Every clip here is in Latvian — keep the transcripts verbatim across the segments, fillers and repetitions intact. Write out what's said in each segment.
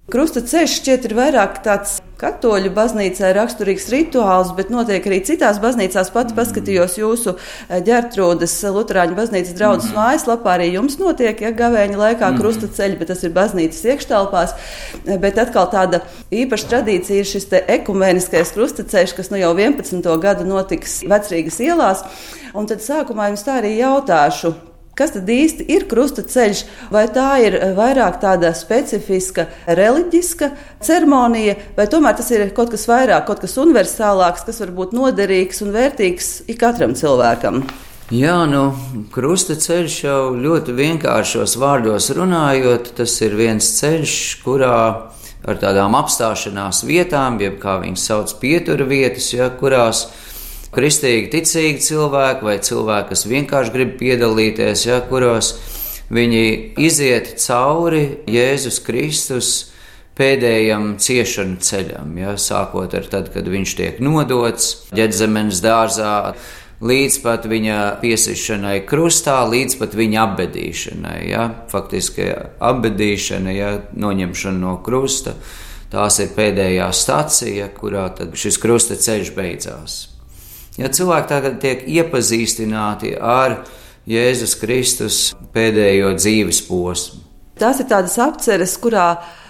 Krustaceļš šķiet ir vairāk tāds katoļu baznīcai raksturīgs rituāls, bet notiek arī citās baznīcās. Pati paskatījos jūsu Ģertrūdes Luterāņu baznīcas draudzes mm. mājaslapā, arī jums notiek, ja gavēņa laikā mm. krustaceļi, bet tas ir baznīcas iekštelpās. Bet atkal tāda īpaša tradīcija ir šis te ekumēniskais krustaceļš, kas nu jau vienpadsmito gadu notiks Vecrīgas ielās. Un tad sākumā jums tā arī jautāšu, kas tad īsti ir krustaceļš? Vai tā ir vairāk tāda specifiska reliģiska ceremonija, vai tomēr tas ir kaut kas vairāk, kaut kas universālāks, kas var būt noderīgs un vērtīgs ikatram cilvēkam? Jā, nu, krustaceļš jau ļoti vienkāršos vārdos runājot, tas ir viens ceļš, kurā ar tādām apstāšanās vietām, jeb kā viņas sauc pietura vietas, ja, kurās kristīgi ticīgi cilvēki vai cilvēki, kas vienkārši grib piedalīties, ja, kuros viņi iziet cauri Jēzus Kristus pēdējam ciešanu ceļam, ja, sākot ar tad, kad viņš tiek nodots Ģedzemenes dārzā, līdz pat viņa piesišanai krustā, līdz pat viņa apbedīšanai, ja, faktiski apbedīšana, ja, noņemšana no krusta, tās ir pēdējā stacija, kurā tad šis krusta ceļš beidzās. Ja cilvēki tagad tiek iepazīstināti ar Jēzus Kristus pēdējo dzīves posmu. Tās ir tādas apceres, kurā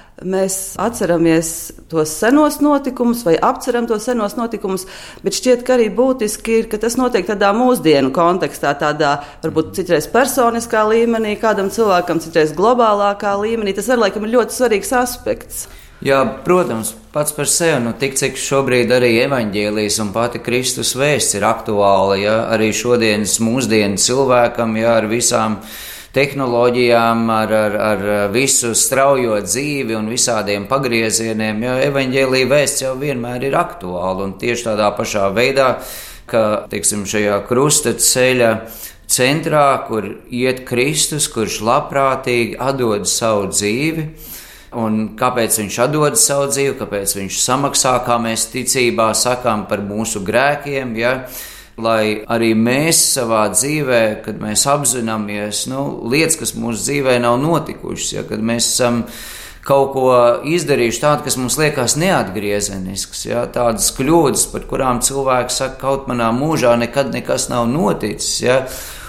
mēs atceramies tos senos notikumus vai apceram tos senos notikumus, bet šķiet, ka arī būtiski ir, ka tas notiek tādā mūsdienu kontekstā, tādā varbūt citreiz personiskā līmenī, kādam cilvēkam citreiz globālākā līmenī. Tas arī laikam ir ļoti svarīgs aspekts. Jā, protams, pats par sevi, nu tik cik šobrīd arī evaņģēlijas un pati Kristus vēsts ir aktuāla, ja, arī šodienas mūsdienu cilvēkam, ja, ar visām tehnoloģijām, ar, ar, ar visu straujo dzīvi un visādiem pagriezieniem, ja, evaņģēlija vēsts jau vienmēr ir aktuāla, un tieši tādā pašā veidā, ka, teiksim, šajā krusta ceļa centrā, kur iet Kristus, kurš labprātīgi atdod savu dzīvi. Un kāpēc viņš atdod savu dzīvi, kāpēc viņš samaksā, kā mēs ticībā sakām, par mūsu grēkiem, ja? Lai arī mēs savā dzīvē, kad mēs apzināmies, nu, lietas, kas mūsu dzīvē nav notikušas, ja? Kad mēs esam kaut ko izdarījuši tādu, kas mums liekas neatgriezenisks, ja? Tādas kļūdas, par kurām cilvēki saka, kaut manā mūžā nekad nekas nav noticis, ja?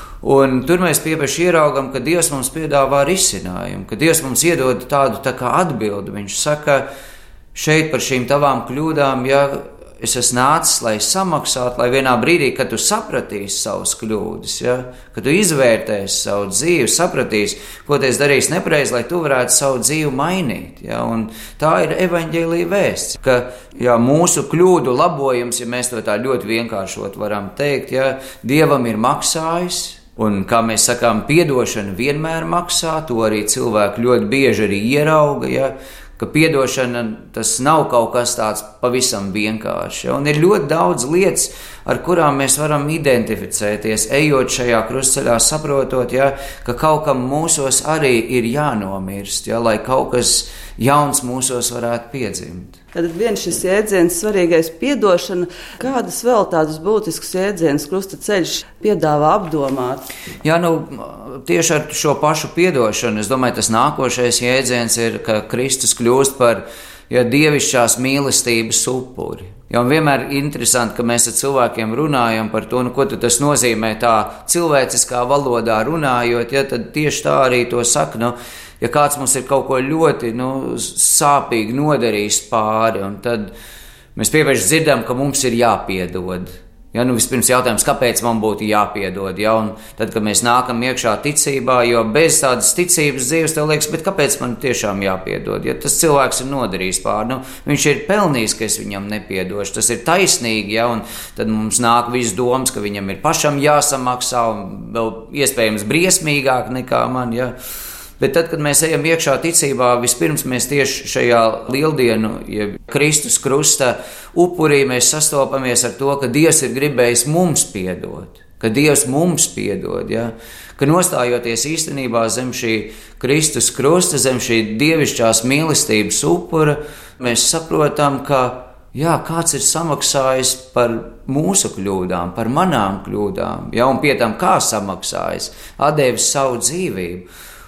Un tur mēs piepeši ieraugam, ka Dievs mums piedāvā risinājumu, ka Dievs mums iedod tādu tā kā atbildi. Viņš saka, šeit par šīm tavām kļūdām, ja es esmu nācis, lai samaksātu, lai vienā brīdī, kad tu sapratīsi savas kļūdas, ja, kad tu izvērtēsi savu dzīvi, sapratīsi, ko tu esi darījis nepareizi, lai tu varētu savu dzīvi mainīt. Ja, un tā ir evaņģēlija vēsts, ka ja, mūsu kļūdu labojums, ja mēs to tā ļoti vienkāršot varam teikt, ja, Dievam ir maksājis. Un, kā mēs sakām, piedošana vienmēr maksā, to arī cilvēki ļoti bieži arī ierauga, ja, ka piedošana tas nav kaut kas tāds pavisam vienkārši. Ja, un ir ļoti daudz lietas, ar kurām mēs varam identificēties, ejot šajā krustceļā, saprotot, ja, ka kaut kam mūsos arī ir jānomirst, ja, lai kaut kas jauns mūsos varētu piedzimt. Tad viens šis jēdziens, svarīgais piedošana, kādas vēl tādas būtiskas jēdzienas krustaceļš piedāvā apdomāt? Jā, nu, tieši ar šo pašu piedošanu, es domāju, tas nākošais jēdziens ir, ka Kristus kļūst par ja, dievišķās mīlestības upuri. Ja, un vienmēr ir interesanti, ka mēs ar cilvēkiem runājam par to, nu, ko tas nozīmē tā cilvēciskā valodā runājot, ja, tad tieši tā arī to saka, nu, ja kāds mums ir kaut ko ļoti nu, sāpīgi nodarījis pāri, un tad mēs pievērs dzirdam, ka mums ir jāpiedod. Ja, nu, vispirms jautājums, kāpēc man būtu jāpiedod, ja, un tad, kad mēs nākam iekšā ticībā, jo bez tādas ticības dzīves tev liekas, bet kāpēc man tiešām jāpiedod, ja tas cilvēks ir nodarījis pāri, nu, viņš ir pelnījis, ka es viņam nepiedošu, tas ir taisnīgi, ja, un tad mums nāk viss domas, ka viņam ir pašam jāsamaksā, un vēl iespējams briesmīgāk nekā man, ja. Bet tad, kad mēs ejam iekšā ticībā, vispirms mēs tieši šajā lieldienu, ja Kristus krusta upurī, mēs sastopamies ar to, ka Dievs ir gribējis mums piedot, ka Dievs mums piedod, ja? Ka nostājoties īstenībā zem šī Kristus krusta, zem šī dievišķās mīlestības upura, mēs saprotam, ka jā, kāds ir samaksājis par mūsu kļūdām, par manām kļūdām, ja? Un pie tam kā samaksājis, atdevis savu dzīvību.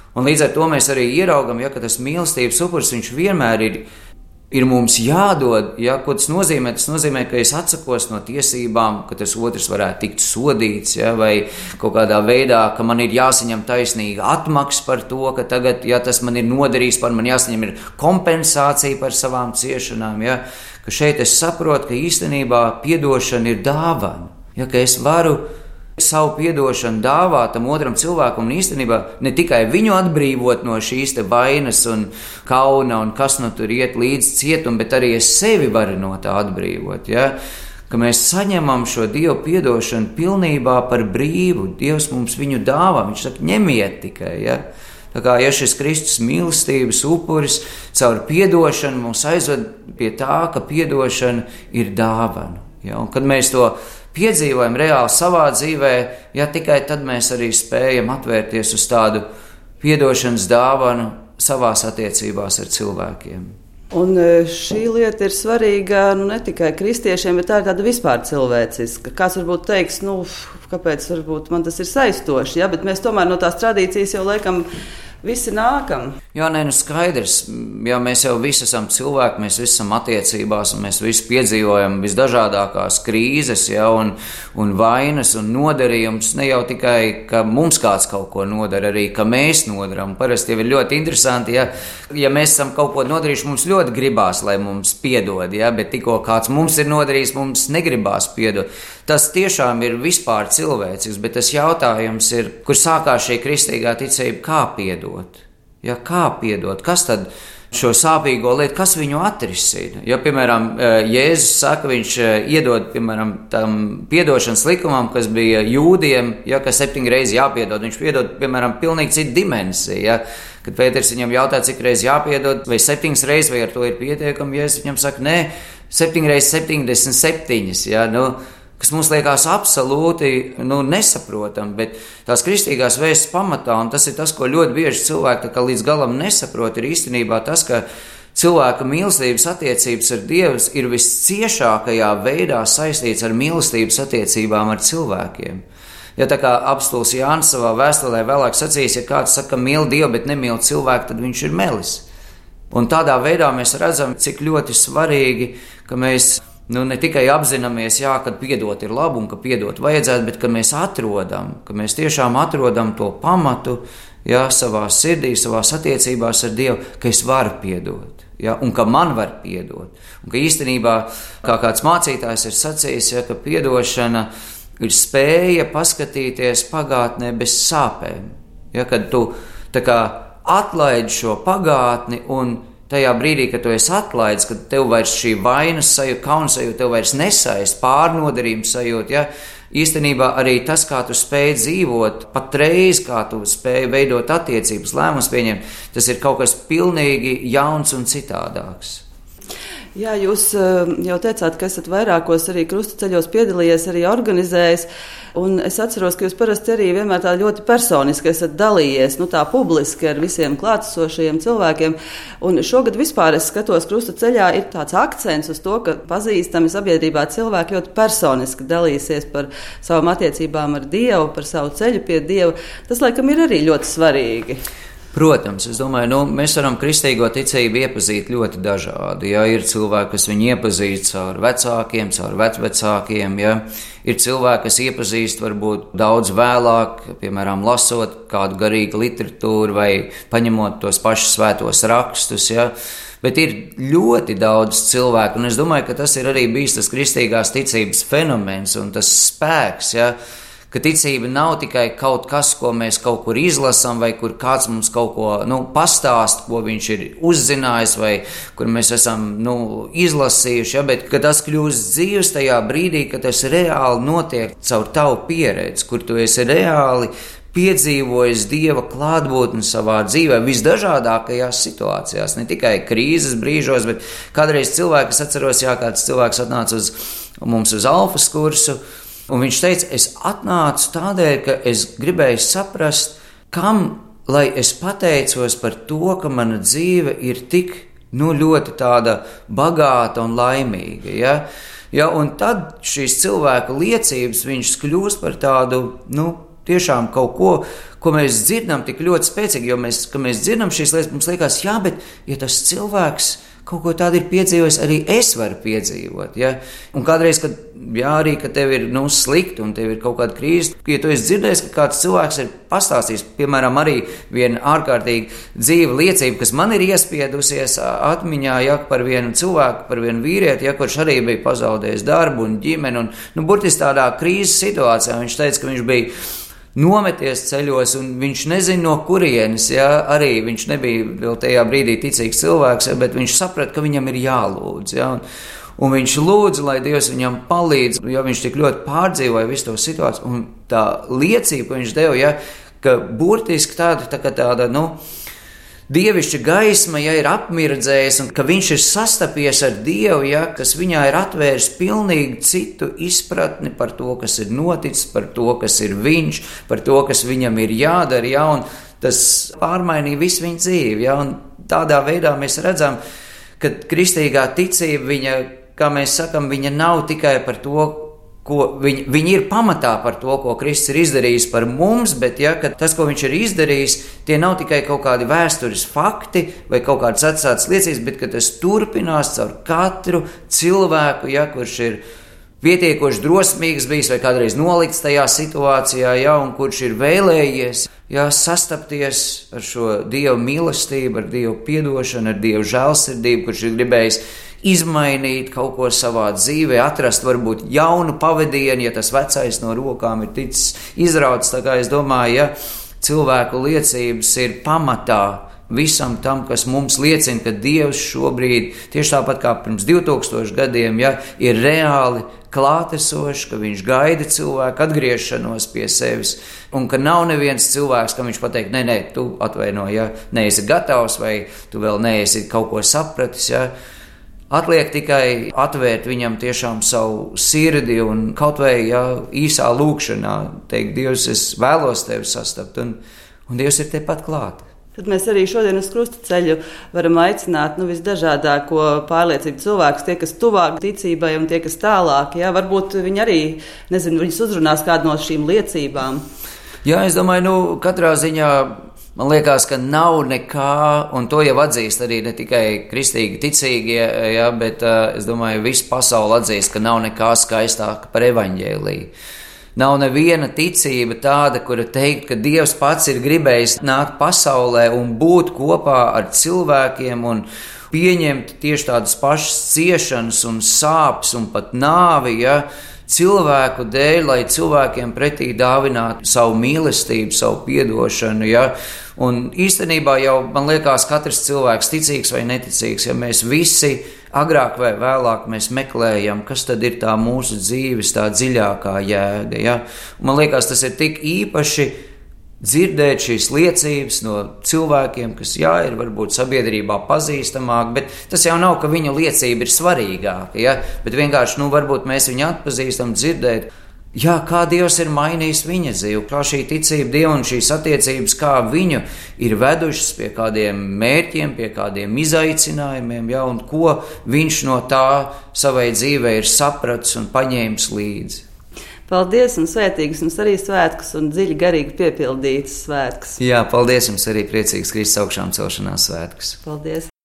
Un līdz ar to mēs arī ieraugam, ja, ka tas mīlestības upuris, viņš vienmēr ir, ir mums jādod. Ja, ko tas nozīmē? Tas nozīmē, ka es atsakos no tiesībām, ka tas otrs varētu tikt sodīts, ja, vai kaut kādā veidā, ka man ir jāsaņem taisnīga atmaksa par to, ka tagad, ja tas man ir nodarījis, par man jāsaņem ir kompensācija par savām ciešanām. Ja, ka šeit es saprotu, ka īstenībā piedošana ir dāvana, ja, ka es varu savu piedošanu dāvāt tam otram cilvēkam un īstenībā ne tikai viņu atbrīvot no šīs te vainas un kauna un kas nu tur iet līdz cietum, bet arī es sevi varu no tā atbrīvot, ja? Ka mēs saņemam šo Dievu piedošanu pilnībā par brīvu. Dievs mums viņu dāvā, viņš saka, ņemiet tikai, ja? Tā kā, ja šis Kristus mīlestības upuris caur piedošanu mums aizved pie tā, ka piedošana ir dāvana, ja? Un kad mēs to piedzīvojam reāli savā dzīvē, ja tikai tad mēs arī spējam atvērties uz tādu piedošanas dāvanu savās attiecībās ar cilvēkiem. Un šī lieta ir svarīga nu, ne tikai kristiešiem, bet tā ir tāda vispār cilvēciska. Kāds varbūt teiks, nu, kāpēc varbūt man tas ir saistoši, ja? Bet mēs tomēr no tās tradīcijas jau laikam visi nākam. Jā, nē, nu skaidrs, jā, mēs jau visi esam cilvēki, mēs visi esam attiecībās, un mēs visi piedzīvojam visdažādākās krīzes, jā, un, un vainas un nodarījums, ne jau tikai, ka mums kāds kaut ko nodara, arī, ka mēs nodaram. Parasti jau ir ļoti interesanti, ja, ja mēs esam kaut ko nodarījuši, mums ļoti gribās, lai mums piedod, ja, bet tikko kāds mums ir nodarījis, mums negribās piedod. Tas tiešām ir vispār cilvēcisks, bet tas jautājums ir, kur sākās šī kristīgā ticība, kā piedot? Ja, kā piedot? Kas tad šo sāpīgo lietu, kas viņu atrisina? Ja, piemēram, Jēzus saka, viņš iedod, piemēram, tam piedošanas likumam, kas bija jūdiem, ja, ka septiņi reizi jāpiedod. Viņš piedod, piemēram, pilnīgi citu dimensiju, ja. Kad Pēters viņam jautā, cik reizi jāpiedod, vai septiņas reizes, vai ar to ir pietiekami, Jēzus viņam saka, nē, septiņi reizes septiņdesmit septiņas, ja, nu, kas mums liekas absolūti nu, nesaprotam, bet tās kristīgās vēstis pamatā, un tas ir tas, ko ļoti bieži cilvēki līdz galam nesaprot, ir īstenībā tas, ka cilvēka mīlestības attiecības ar Dievu ir visciešākajā veidā saistīts ar mīlestības attiecībām ar cilvēkiem. Ja tā kā apstults Jānis savā vēstulē vēlāk sacīs, ja kāds saka mīl Dievu, bet nemīl cilvēku, tad viņš ir melis. Un tādā veidā mēs redzam, cik ļoti svarīgi, ka mēs nu, ne tikai apzināmies, jā, ka piedot ir labi un ka piedot vajadzētu, bet ka mēs atrodam, ka mēs tiešām atrodam to pamatu, jā, savā sirdī, savās attiecībās ar Dievu, ka es varu piedot, jā, un ka man var piedot. Un ka īstenībā, kā kāds mācītājs ir sacījis, jā, ka piedošana ir spēja paskatīties pagātnē bez sāpēm. Jā, kad tu tā kā atlaidi šo pagātni un tajā brīdī, kad tu esi atlaidis, kad tev vairs šī vainas sajūta, kaunas sajūta, tev vairs nesaist, pārnodarījums sajūta, ja? Īstenībā arī tas, kā tu spēj dzīvot, patreiz, kā tu spēj veidot attiecības, lēmumus pieņemt, tas ir kaut kas pilnīgi jauns un citādāks. Jā, jūs jau teicāt, ka esat vairākos arī krustaceļos piedalījies, arī organizējis, un es atceros, ka jūs parasti arī vienmēr tā ļoti personiski esat dalījies, nu tā publiski ar visiem klātesošajiem cilvēkiem, un šogad vispār es skatos krustaceļā ir tāds akcents uz to, ka pazīstami sabiedrībā cilvēki ļoti personiski dalīsies par savām attiecībām ar Dievu, par savu ceļu pie Dieva. Tas, laikam, ir arī ļoti svarīgi. Protams, es domāju, nu, mēs varam kristīgo ticību iepazīt ļoti dažādi. Ja? Ir cilvēki, kas viņu iepazīst caur vecākiem, caur vecvecākiem. Ja? Ir cilvēki, kas iepazīst varbūt daudz vēlāk, piemēram, lasot kādu garīgu literatūru vai paņemot tos pašus svētos rakstus. Ja? Bet ir ļoti daudz cilvēku, un es domāju, ka tas ir arī bijis tas kristīgās ticības fenomens un tas spēks, ja? Ka ticība nav tikai kaut kas, ko mēs kaut kur izlasām, vai kur kāds mums kaut ko nu, pastāst, ko viņš ir uzzinājis, vai kur mēs esam nu, izlasījuši, ja, bet ka tas kļūst dzīves tajā brīdī, kad tas reāli notiek caur tavu pieredzi, kur tu esi reāli piedzīvojis Dieva klātbūtni savā dzīvē visdažādākajās situācijās, ne tikai krīzes brīžos, bet kādreiz cilvēki, es atceros, jā, kāds cilvēks atnāca uz mums uz alfas kursu, un viņš teica, es atnācu tādēļ, ka es gribēju saprast, kam, lai es pateicos par to, ka mana dzīve ir tik, nu, ļoti tāda bagāta un laimīga, ja? Ja, un tad šīs cilvēku liecības, viņš kļūst par tādu, nu, tiešām kaut ko, ko mēs dzirdam tik ļoti spēcīgi, jo mēs, kad mēs dzirdam šīs lietas, mums liekas, jā, bet ja tas cilvēks kaut ko tādu ir piedzīvojis, arī es varu piedzīvot. Ja? Un kādreiz, kad, jā, arī, kad tev ir nu, slikti un tev ir kaut kāda krīze, ja tu esi dzirdējis, ka kāds cilvēks ir pastāstījis, piemēram, arī viena ārkārtīgi dzīva liecība, kas man ir iespiedusies atmiņā, ja, par vienu cilvēku, par vienu vīrieti, ja, kurš arī bija pazaudējis darbu un ģimeni, un, nu, burtiski tādā krīzes situācijā viņš teica, ka viņš bija nometies ceļos, un viņš nezina no kurienes, ja, arī viņš nebija vēl tajā brīdī ticīgs cilvēks, ja, bet viņš saprata, ka viņam ir jālūdz, ja, un, un viņš lūdza, lai Dievs viņam palīdz, jo viņš tik ļoti pārdzīvoja visu to situāciju, un tā liecība, ko viņš deva, ja, ka burtiski tāda, tā kā tāda, nu, dievišķa gaisma, ja ir apmirdzējis, un ka viņš ir sastapies ar Dievu, ja, kas viņā ir atvēris pilnīgi citu izpratni par to, kas ir noticis, par to, kas ir viņš, par to, kas viņam ir jādara, ja, un tas pārmainīja visu viņa dzīvi, ja, un tādā veidā mēs redzam, ka kristīgā ticība, viņa, kā mēs sakam, viņa nav tikai par to, ko viņi, viņi ir pamatā par to, ko Kristus ir izdarījis par mums, bet ja, tas, ko viņš ir izdarījis, tie nav tikai kaut kādi vēstures fakti vai kaut kādas atstātas liecības, bet ka tas turpinās caur katru cilvēku, ja, kurš ir pietiekoši drosmīgs bijis vai kādreiz nolikts tajā situācijā, ja, un kurš ir vēlējies ja, sastapties ar šo Dievu mīlestību, ar Dievu piedošanu, ar Dievu žēlsirdību, kurš ir gribējis izmainīt kaut ko savā dzīvē, atrast varbūt jaunu pavadienu, ja tas vecais no rokām ir ticis izrauts. Tā kā es domāju, ja cilvēku liecības ir pamatā visam tam, kas mums liecina, ka Dievs šobrīd, tieši tāpat kā pirms divtūkstoši gadiem, ja, ir reāli klātesošs, ka viņš gaida cilvēku atgriešanos pie sevis, un ka nav neviens cilvēks, kam viņš pateikt, nē, nē, tu atvaino, ja neesi gatavs, vai tu vēl neesi kaut ko sapratis, ja. Atliek tikai atvērt viņam tiešām savu sirdi un kaut vai ja, īsā lūkšanā teikt, Dievs, es vēlos tevi sastapt, un, un Dievs ir tepat klāt. Tad mēs arī šodien uz krusta ceļu varam aicināt nu, visdažādāko pārliecību cilvēkus, tie, kas tuvāk ticībai un tie, kas tālāk. Ja? Varbūt viņi arī, nezinu, viņus uzrunās kādu no šīm liecībām. Jā, es domāju, nu, katrā ziņā man liekas, ka nav nekā, un to jau atzīst arī ne tikai kristīgi ticīgie, ja, bet uh, es domāju, visa pasaule atzīst, ka nav nekā skaistāka par evaņģēliju. Nav neviena ticība tāda, kura teikt, ka Dievs pats ir gribējis nākt pasaulē un būt kopā ar cilvēkiem un pieņemt tieši tādas pašas ciešanas un sāpes un pat nāvi, ja, cilvēku dēļ, lai cilvēkiem pretī dāvinātu savu mīlestību, savu piedošanu, ja, un īstenībā jau, man liekas, katrs cilvēks, ticīgs vai neticīgs, ja mēs visi agrāk vai vēlāk mēs meklējam, kas tad ir tā mūsu dzīves, tā dziļākā jēga, ja, un man liekas, tas ir tik īpaši dzirdēt šīs liecības no cilvēkiem, kas, jā, ir varbūt sabiedrībā pazīstamāk, bet tas jau nav, ka viņu liecība ir svarīgāka, ja, bet vienkārši, nu, varbūt mēs viņu atpazīstam, dzirdēt, jā, kā Dievs ir mainījis viņa dzīvi, kā šī ticība Dievu un šīs attiecības, kā viņu ir vedušas pie kādiem mērķiem, pie kādiem izaicinājumiem, ja, un ko viņš no tā savai dzīvē ir sapratis un paņēmis līdzi. Paldies un svētīgus jums arī svētkus un dziļi garīgi piepildītas svētkus. Jā, paldies jums arī priecīgs Kristus augšām celšanās svētkus. Paldies!